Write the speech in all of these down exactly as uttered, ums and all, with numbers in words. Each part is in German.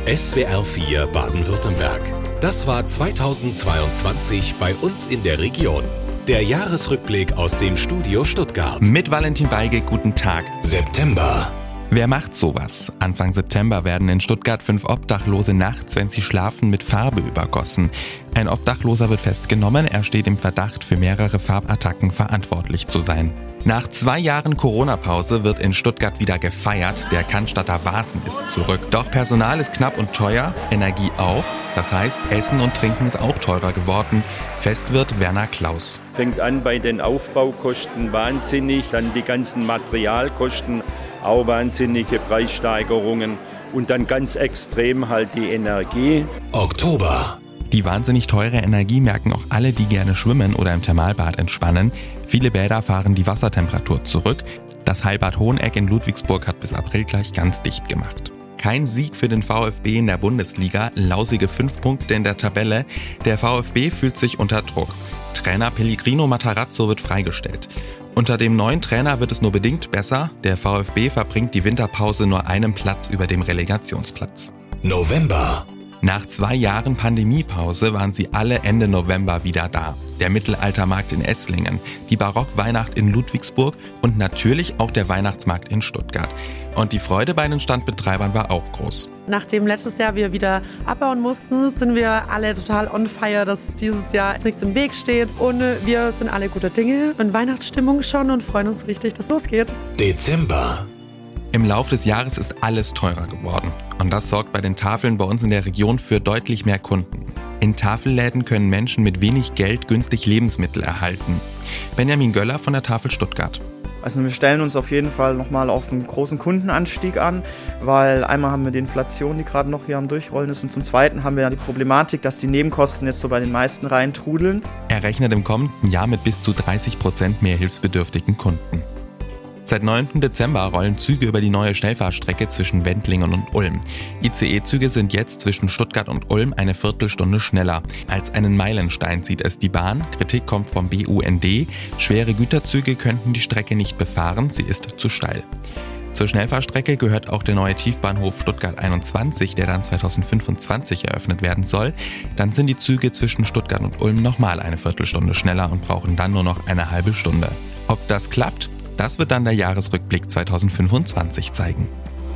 S W R vier Baden-Württemberg. Das war zweitausendzweiundzwanzig bei uns in der Region. Der Jahresrückblick aus dem Studio Stuttgart. Mit Valentin Beige, guten Tag. September. Wer macht sowas? Anfang September werden in Stuttgart fünf Obdachlose nachts, wenn sie schlafen, mit Farbe übergossen. Ein Obdachloser wird festgenommen, er steht im Verdacht, für mehrere Farbattacken verantwortlich zu sein. Nach zwei Jahren Corona-Pause wird in Stuttgart wieder gefeiert. Der Cannstatter Wasen ist zurück. Doch Personal ist knapp und teuer, Energie auch. Das heißt, Essen und Trinken ist auch teurer geworden. Festwirt Werner Klaus. Fängt an bei den Aufbaukosten wahnsinnig, dann die ganzen Materialkosten, auch wahnsinnige Preissteigerungen und dann ganz extrem halt die Energie. Oktober. Die wahnsinnig teure Energie merken auch alle, die gerne schwimmen oder im Thermalbad entspannen. Viele Bäder fahren die Wassertemperatur zurück. Das Heilbad Hoheneck in Ludwigsburg hat bis April gleich ganz dicht gemacht. Kein Sieg für den VfB in der Bundesliga, lausige fünf Punkte in der Tabelle. Der VfB fühlt sich unter Druck. Trainer Pellegrino Matarazzo wird freigestellt. Unter dem neuen Trainer wird es nur bedingt besser. Der VfB verbringt die Winterpause nur einen Platz über dem Relegationsplatz. November. Nach zwei Jahren Pandemiepause waren sie alle Ende November wieder da. Der Mittelaltermarkt in Esslingen, die Barockweihnacht in Ludwigsburg und natürlich auch der Weihnachtsmarkt in Stuttgart. Und die Freude bei den Standbetreibern war auch groß. Nachdem letztes Jahr wir wieder abbauen mussten, sind wir alle total on fire, dass dieses Jahr nichts im Weg steht. Und wir sind alle guter Dinge in Weihnachtsstimmung schon und freuen uns richtig, dass es losgeht. Dezember. Im Laufe des Jahres ist alles teurer geworden. Und das sorgt bei den Tafeln bei uns in der Region für deutlich mehr Kunden. In Tafelläden können Menschen mit wenig Geld günstig Lebensmittel erhalten. Benjamin Göller von der Tafel Stuttgart. Also wir stellen uns auf jeden Fall nochmal auf einen großen Kundenanstieg an, weil einmal haben wir die Inflation, die gerade noch hier am Durchrollen ist, und zum Zweiten haben wir ja die Problematik, dass die Nebenkosten jetzt so bei den meisten reintrudeln. Er rechnet im kommenden Jahr mit bis zu dreißig Prozent mehr hilfsbedürftigen Kunden. Seit neunten Dezember rollen Züge über die neue Schnellfahrstrecke zwischen Wendlingen und Ulm. I C E-Züge sind jetzt zwischen Stuttgart und Ulm eine Viertelstunde schneller. Als einen Meilenstein sieht es die Bahn. Kritik kommt vom B U N D. Schwere Güterzüge könnten die Strecke nicht befahren, sie ist zu steil. Zur Schnellfahrstrecke gehört auch der neue Tiefbahnhof Stuttgart einundzwanzig, der dann zweitausendfünfundzwanzig eröffnet werden soll. Dann sind die Züge zwischen Stuttgart und Ulm nochmal eine Viertelstunde schneller und brauchen dann nur noch eine halbe Stunde. Ob das klappt? Das wird dann der Jahresrückblick zweitausendfünfundzwanzig zeigen.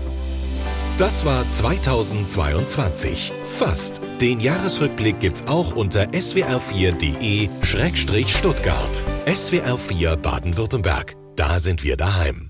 Das war zweitausendzweiundzwanzig. Fast. Den Jahresrückblick gibt's auch unter s w r vier punkt de Schrägstrich Stuttgart. S W R vier Baden-Württemberg. Da sind wir daheim.